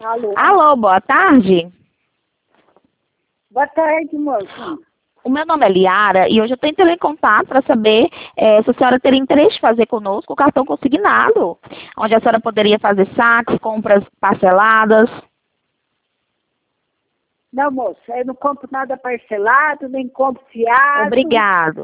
Alô? Alô, boa tarde. Boa tarde, moço. O meu nome é Liara e hoje eu estou entrando em contato para saber se a senhora teria interesse em fazer conosco o cartão consignado, onde a senhora poderia fazer saques, compras parceladas. Não, moço, eu não compro nada parcelado, nem compro fiado. Obrigado.